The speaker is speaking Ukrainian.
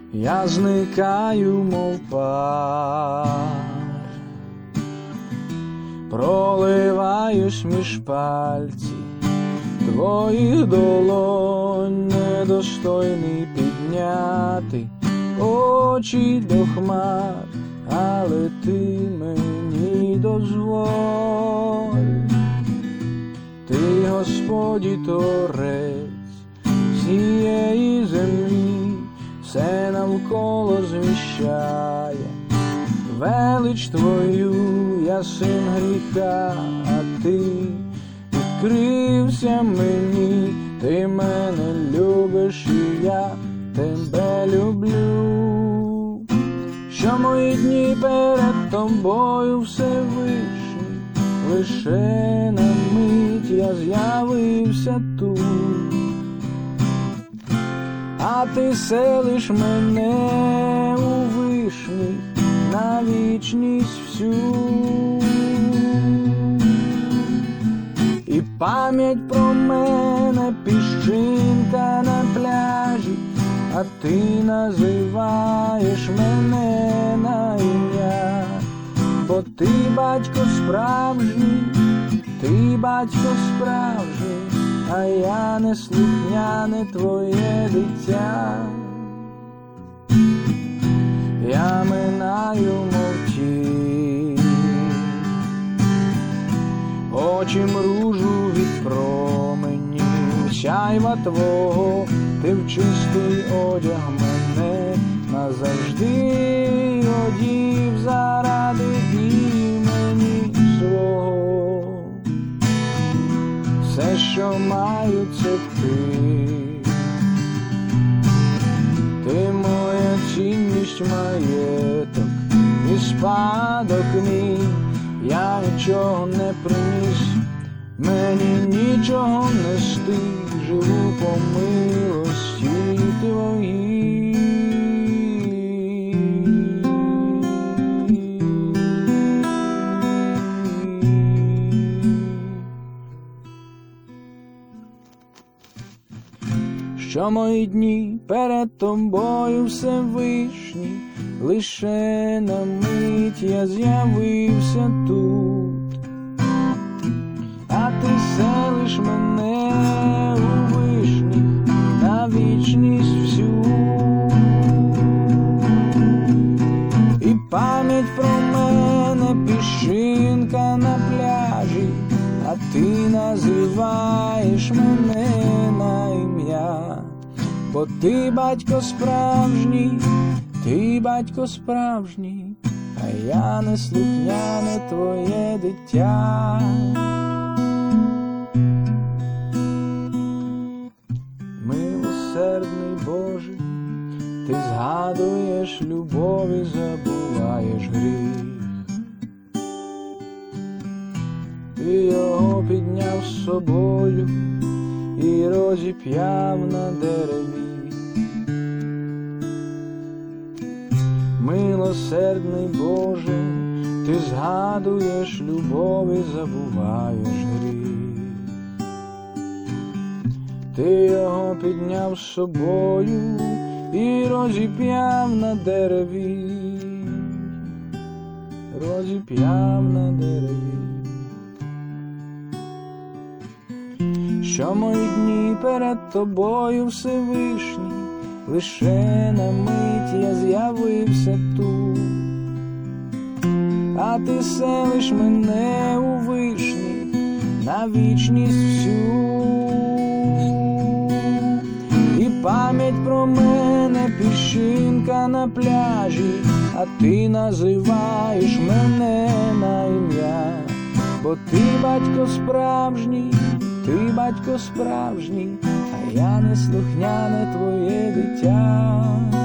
я зникаю, мов пар, проливаюсь між пальців твоїх долонь, недостойний підняти очі до хмар, але ти мені дозволь. Ти, Господі, Творець всієї землі, все навколо звіщає велич Твою. Я син гріха, а Ти відкрився мені. Ти мене любиш, і я Тебе люблю. Що мої дні перед Тобою, Всевишній, лише на мить я з'явився тут, а Ти селиш мене у вишніх на вічність всю. І пам'ять про мене піщинка на пляжі, а Ти називаєш мене на ім'я. Бо Ти батько справжній, Ти батько справжній, а я неслухняне Твоє дитя. Я минаю, мов тінь, очі мружу від променів сяйва Твого. Ти в чистий одяг мене назавжди одів заради імені свого. Все, що маю, це Ти. Ти моя цінність, маєток і спадок мій. Я нічого не приніс, мені нічого нести, живу по милості Твоїй. Що мої дні перед Тобою, Всевишній, лише на мить я з'явився тут, а Ти селиш мене у вишніх на вічність всю. І пам'ять про мене піщинка на пляжі, а Ти називаєш мене на ім'я. Бо Ти батько справжній, Ти батько справжній, а я неслухняне Твоє дитя. Милосердний Боже, Ти згадуєш любов і забуваєш гріх. Ти його підняв з собою і розіп'яв на дереві. Милосердний Боже, Ти згадуєш любов і забуваєш гріх. Ти його підняв з собою і розіп'яв на дереві. Розіп'яв на дереві. Що мої дні перед Тобою, Всевишній, лише на мить я з'явився тут, а Ти селиш мене у вишніх на вічність всю. І пам'ять про мене піщинка на пляжі, а Ти називаєш мене на ім'я. Бо Ти батько справжній, Ти батько справжній, а я неслухняне Твоє дитя.